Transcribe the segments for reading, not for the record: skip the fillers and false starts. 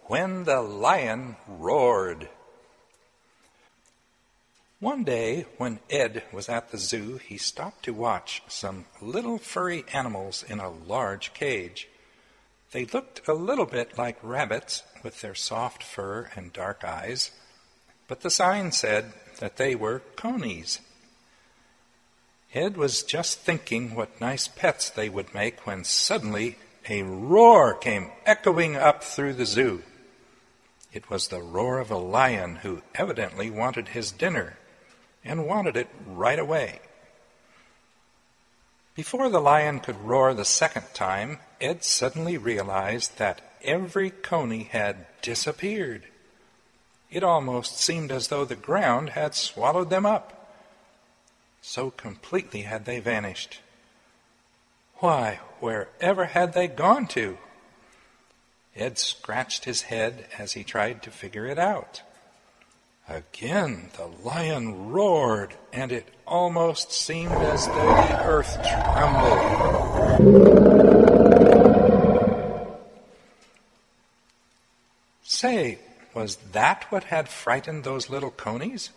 When the Lion Roared. One day, when Ed was at the zoo, he stopped to watch some little furry animals in a large cage. They looked a little bit like rabbits with their soft fur and dark eyes, but the sign said that they were conies. Ed was just thinking what nice pets they would make when suddenly a roar came echoing up through the zoo. It was the roar of a lion who evidently wanted his dinner, and wanted it right away. Before the lion could roar the second time, Ed suddenly realized that every coney had disappeared. It almost seemed as though the ground had swallowed them up. So completely had they vanished. Why, wherever had they gone to? Ed scratched his head as he tried to figure it out. Again the lion roared, and it almost seemed as though the earth trembled. Say, was that what had frightened those little conies?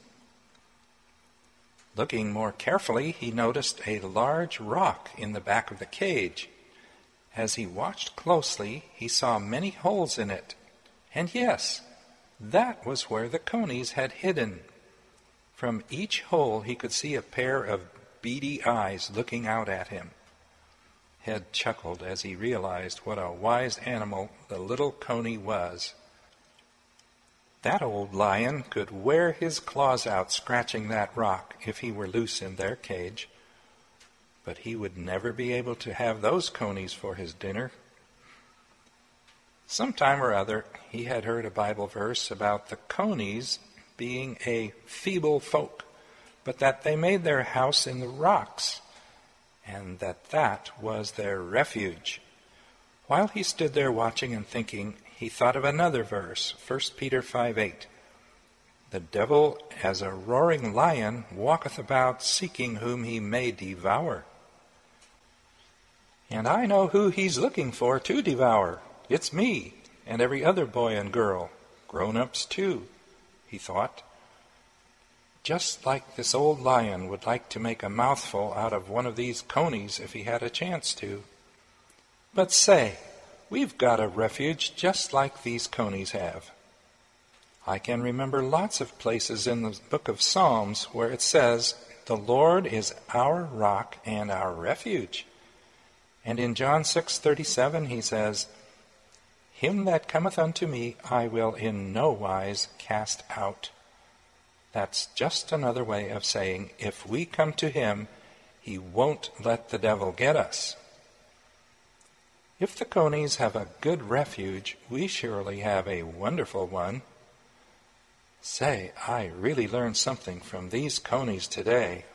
Looking more carefully, he noticed a large rock in the back of the cage. As he watched closely, he saw many holes in it. And yes, that was where the conies had hidden. From each hole he could see a pair of beady eyes looking out at him. Ed chuckled as he realized what a wise animal the little coney was. That old lion could wear his claws out scratching that rock if he were loose in their cage. But he would never be able to have those conies for his dinner. Sometime or other, he had heard a Bible verse about the conies being a feeble folk, but that they made their house in the rocks, and that was their refuge. While he stood there watching and thinking, he thought of another verse, 1 Peter 5:8. The devil, as a roaring lion, walketh about, seeking whom he may devour. And I know who he's looking for to devour. It's me, and every other boy and girl, grown-ups too, he thought. Just like this old lion would like to make a mouthful out of one of these conies if he had a chance to. But say, we've got a refuge just like these conies have. I can remember lots of places in the book of Psalms where it says, the Lord is our rock and our refuge. And in John 6:37 he says, him that cometh unto me I will in no wise cast out. That's just another way of saying, if we come to him, he won't let the devil get us. If the conies have a good refuge, we surely have a wonderful one. Say, I really learned something from these conies today.